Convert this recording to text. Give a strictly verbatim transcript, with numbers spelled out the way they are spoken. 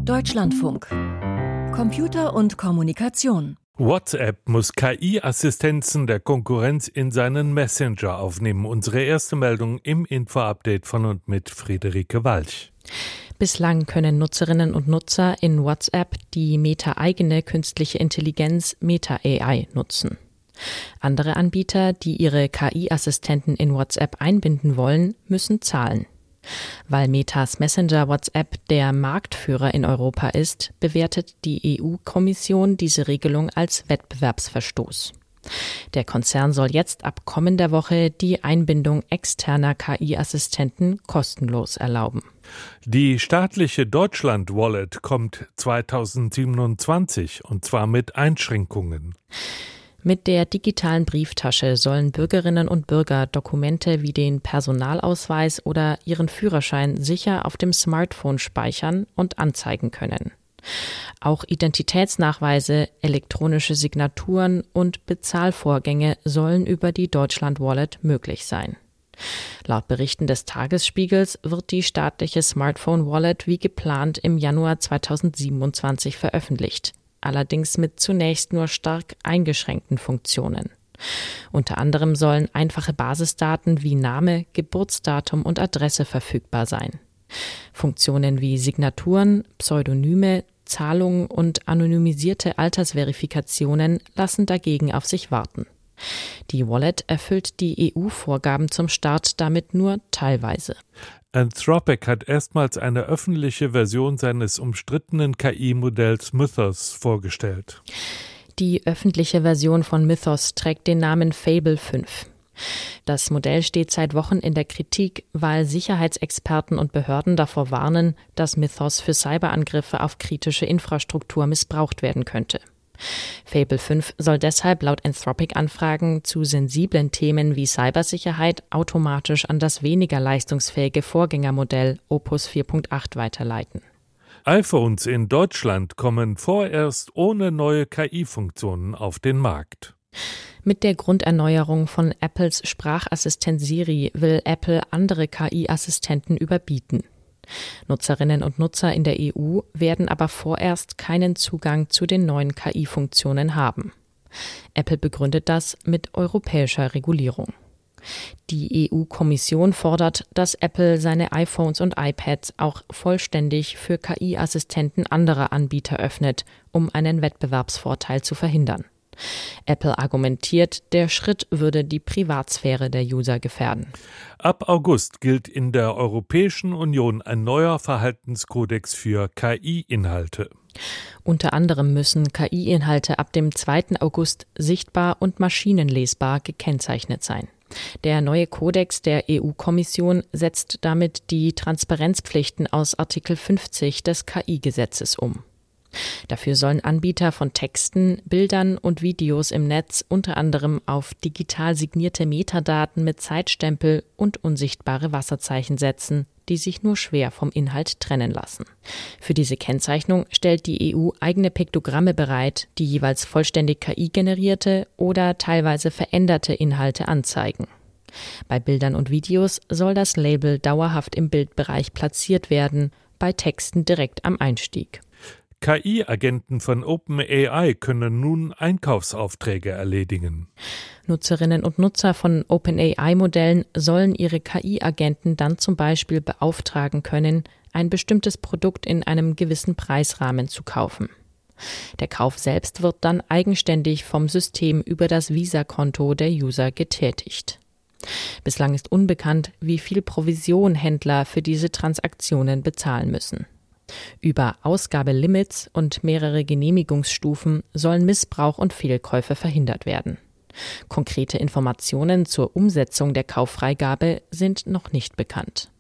Deutschlandfunk. Computer und Kommunikation. WhatsApp muss K I-Assistenzen der Konkurrenz in seinen Messenger aufnehmen. Unsere erste Meldung im Info-Update von und mit Friederike Walch. Bislang können Nutzerinnen und Nutzer in WhatsApp die Meta-eigene künstliche Intelligenz Meta A I nutzen. Andere Anbieter, die ihre K I-Assistenten in WhatsApp einbinden wollen, müssen zahlen. Weil Metas Messenger WhatsApp der Marktführer in Europa ist, bewertet die E U-Kommission diese Regelung als Wettbewerbsverstoß. Der Konzern soll jetzt ab kommender Woche die Einbindung externer K I-Assistenten kostenlos erlauben. Die staatliche Deutschland-Wallet kommt zweitausendsiebenundzwanzig, und zwar mit Einschränkungen. Mit der digitalen Brieftasche sollen Bürgerinnen und Bürger Dokumente wie den Personalausweis oder ihren Führerschein sicher auf dem Smartphone speichern und anzeigen können. Auch Identitätsnachweise, elektronische Signaturen und Bezahlvorgänge sollen über die Deutschland Wallet möglich sein. Laut Berichten des Tagesspiegels wird die staatliche Smartphone Wallet wie geplant im Januar zweitausendsiebenundzwanzig veröffentlicht. Allerdings mit zunächst nur stark eingeschränkten Funktionen. Unter anderem sollen einfache Basisdaten wie Name, Geburtsdatum und Adresse verfügbar sein. Funktionen wie Signaturen, Pseudonyme, Zahlungen und anonymisierte Altersverifikationen lassen dagegen auf sich warten. Die Wallet erfüllt die E U-Vorgaben zum Start damit nur teilweise. Anthropic hat erstmals eine öffentliche Version seines umstrittenen K I-Modells Mythos vorgestellt. Die öffentliche Version von Mythos trägt den Namen Fable fünf. Das Modell steht seit Wochen in der Kritik, weil Sicherheitsexperten und Behörden davor warnen, dass Mythos für Cyberangriffe auf kritische Infrastruktur missbraucht werden könnte. Fable fünf soll deshalb laut Anthropic-Anfragen zu sensiblen Themen wie Cybersicherheit automatisch an das weniger leistungsfähige Vorgängermodell Opus vier Punkt acht weiterleiten. iPhones in Deutschland kommen vorerst ohne neue K I-Funktionen auf den Markt. Mit der Grunderneuerung von Apples Sprachassistent Siri will Apple andere K I-Assistenten überbieten. Nutzerinnen und Nutzer in der E U werden aber vorerst keinen Zugang zu den neuen K I-Funktionen haben. Apple begründet das mit europäischer Regulierung. Die E U-Kommission fordert, dass Apple seine iPhones und iPads auch vollständig für K I-Assistenten anderer Anbieter öffnet, um einen Wettbewerbsvorteil zu verhindern. Apple argumentiert, der Schritt würde die Privatsphäre der User gefährden. Ab August gilt in der Europäischen Union ein neuer Verhaltenskodex für K I-Inhalte. Unter anderem müssen K I-Inhalte ab dem zweiten August sichtbar und maschinenlesbar gekennzeichnet sein. Der neue Kodex der E U-Kommission setzt damit die Transparenzpflichten aus Artikel fünfzig des K I-Gesetzes um. Dafür sollen Anbieter von Texten, Bildern und Videos im Netz unter anderem auf digital signierte Metadaten mit Zeitstempel und unsichtbare Wasserzeichen setzen, die sich nur schwer vom Inhalt trennen lassen. Für diese Kennzeichnung stellt die E U eigene Piktogramme bereit, die jeweils vollständig K I-generierte oder teilweise veränderte Inhalte anzeigen. Bei Bildern und Videos soll das Label dauerhaft im Bildbereich platziert werden, bei Texten direkt am Einstieg. K I-Agenten von OpenAI können nun Einkaufsaufträge erledigen. Nutzerinnen und Nutzer von OpenAI-Modellen sollen ihre K I-Agenten dann zum Beispiel beauftragen können, ein bestimmtes Produkt in einem gewissen Preisrahmen zu kaufen. Der Kauf selbst wird dann eigenständig vom System über das Visa-Konto der User getätigt. Bislang ist unbekannt, wie viel Provision Händler für diese Transaktionen bezahlen müssen. Über Ausgabelimits und mehrere Genehmigungsstufen sollen Missbrauch und Fehlkäufe verhindert werden. Konkrete Informationen zur Umsetzung der Kauffreigabe sind noch nicht bekannt.